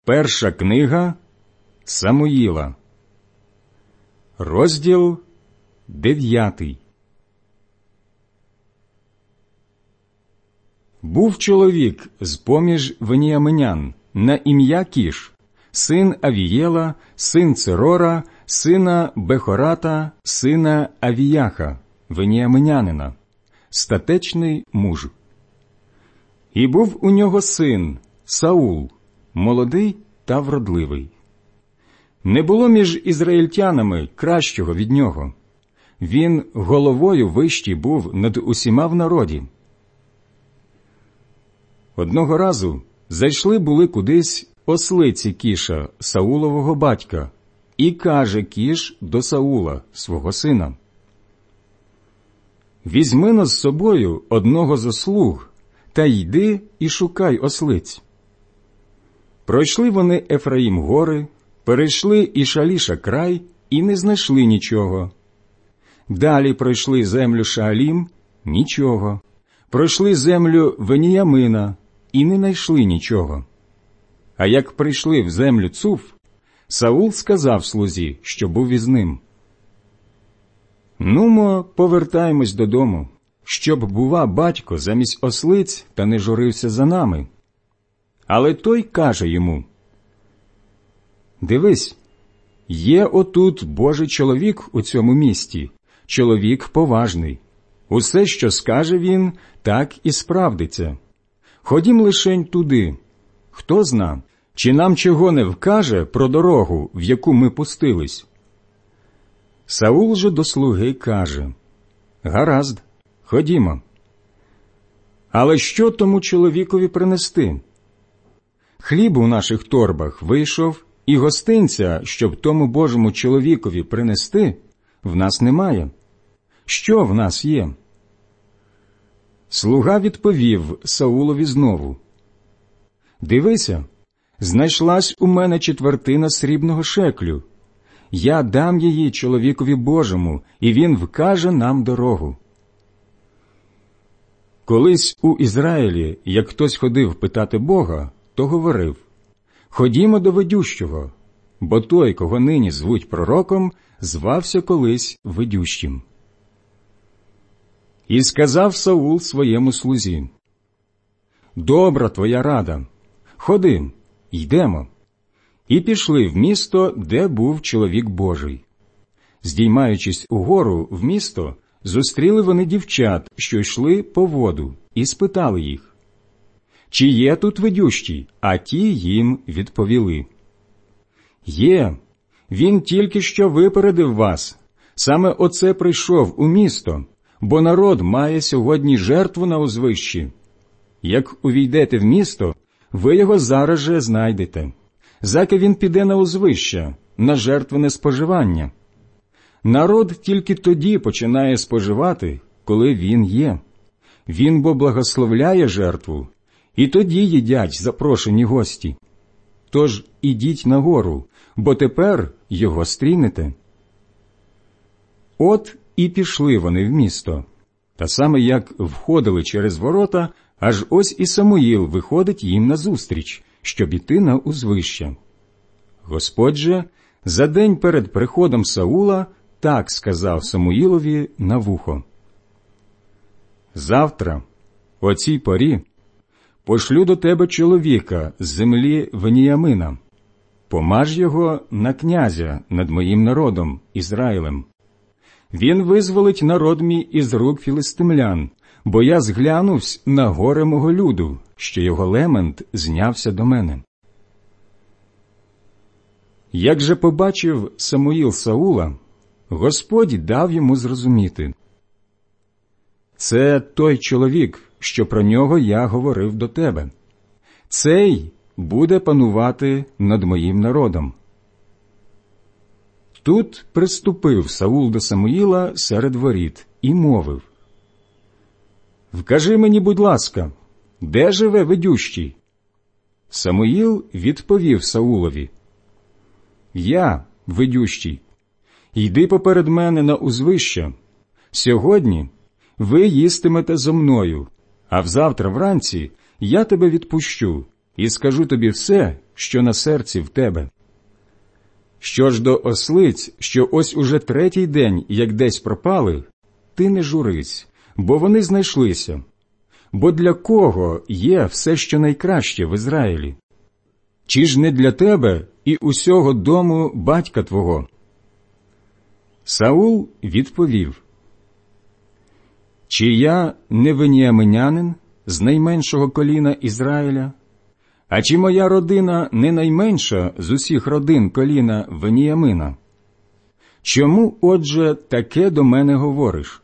Перша книга Самуїла, розділ 9. Був чоловік з-поміж веніаминян на ім'я Кіш, син Авієла, син Церора, сина Бехората, сина Авіяха, веніаминянина, статечний муж. І був у нього син Саул, молодий та вродливий. Не було між ізраїльтянами кращого від нього. Він головою вищий був над усіма в народі. Одного разу зайшли були кудись ослиці Кіша, Саулового батька, і каже Кіш до Саула, свого сина: «Візьми-но з собою одного зо слуг, та йди і шукай ослиць». Пройшли вони Ефраїм гори, перейшли і Шаліша край, і не знайшли нічого. Далі пройшли землю Шаалім – нічого. Пройшли землю Веніямина і не знайшли нічого. А як прийшли в землю Цуф, Саул сказав слузі, що був із ним: «Нумо, повертаємось додому, щоб, бува, батько замість ослиць та не журився за нами». Але той каже йому: «Дивись, є отут Божий чоловік у цьому місті, чоловік поважний. Усе, що скаже він, так і справдиться. Ходім лишень туди. Хто зна, чи нам чого не вкаже про дорогу, в яку ми пустились?» Саул же до слуги каже: «Гаразд, ходімо. Але що тому чоловікові принести? Хліб у наших торбах вийшов, і гостинця, щоб тому Божому чоловікові принести, в нас немає. Що в нас є?» Слуга відповів Саулові знову: «Дивися, знайшлась у мене четвертина срібного шеклю. Я дам її чоловікові Божому, і він вкаже нам дорогу». Колись у Ізраїлі, як хтось ходив питати Бога, то говорив: «Ходімо до ведющого», бо той, кого нині звуть пророком, звався колись ведющим. І сказав Саул своєму слузі: «Добра твоя рада, ходи, йдемо». І пішли в місто, де був чоловік Божий. Здіймаючись угору в місто, зустріли вони дівчат, що йшли по воду, і спитали їх: «Чи є тут ведющий?» А ті їм відповіли: «Є, він тільки що випередив вас. Саме оце прийшов у місто, бо народ має сьогодні жертву на узвищі. Як увійдете в місто, ви його зараз же знайдете. Заки він піде на узвище, на жертвене споживання. Народ тільки тоді починає споживати, коли він є. Він бо благословляє жертву, і тоді їдять запрошені гості. Тож ідіть нагору, бо тепер його стрінете». От і пішли вони в місто. Та саме як входили через ворота, аж ось і Самуїл виходить їм назустріч, щоб іти на узвище. Господь же за день перед приходом Саула так сказав Самуїлові на вухо: «Завтра, о цій порі, пошлю до тебе чоловіка з землі Веніямина. Помаж його на князя над моїм народом, Ізраїлем. Він визволить народ мій із рук філистимлян, бо я зглянувсь на горе мого люду, що його лемент знявся до мене». Як же побачив Самуїл Саула, Господь дав йому зрозуміти: «Це той чоловік, що про нього я говорив до тебе. Цей буде панувати над моїм народом». Тут приступив Саул до Самуїла серед воріт і мовив: «Вкажи мені, будь ласка, де живе ведющий?» Самуїл відповів Саулові: «Я ведющий. Йди поперед мене на узвище. Сьогодні ви їстимете зо мною, а взавтра вранці я тебе відпущу і скажу тобі все, що на серці в тебе. Що ж до ослиць, що ось уже третій день, як десь пропали, ти не журись, бо вони знайшлися. Бо для кого є все, що найкраще в Ізраїлі? Чи ж не для тебе і усього дому батька твого? Саул відповів: чи я не веніаминянин з найменшого коліна Ізраїля? А чи моя родина не найменша з усіх родин коліна Веніямина? Чому, отже, таке до мене говориш?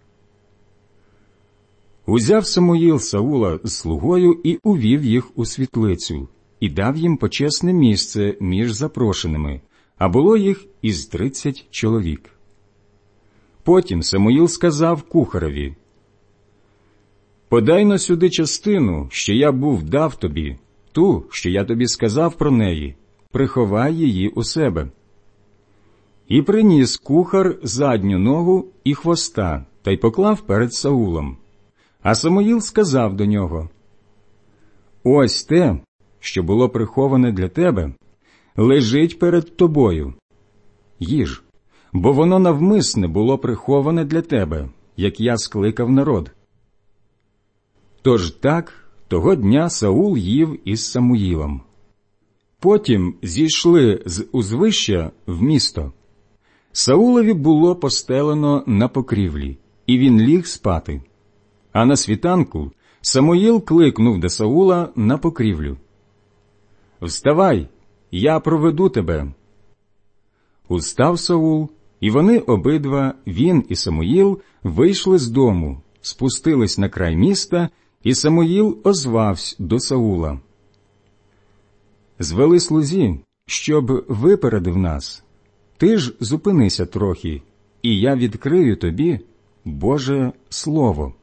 Узяв Самуїл Саула з слугою і увів їх у світлицю, і дав їм почесне місце між запрошеними, а було їх із 30 чоловік. Потім Самуїл сказав кухареві: «Подай-но сюди частину, що я був дав тобі, ту, що я тобі сказав про неї, приховай її у себе». І приніс кухар задню ногу і хвоста, та й поклав перед Саулом. А Самуїл сказав до нього: «Ось те, що було приховане для тебе, лежить перед тобою. Їж, бо воно навмисне було приховане для тебе, як я скликав народ». Тож так, того дня Саул їв із Самуїлом. Потім зійшли з узвища в місто. Саулові було постелено на покрівлі, і він ліг спати. А на світанку Самуїл кликнув до Саула на покрівлю: «Вставай, я проведу тебе». Устав Саул, і вони обидва, він і Самуїл, вийшли з дому, спустились на край міста, і Самуїл озвався до Саула: «Звели слузі, щоб випередив нас. Ти ж зупинися трохи, і я відкрию тобі Боже Слово».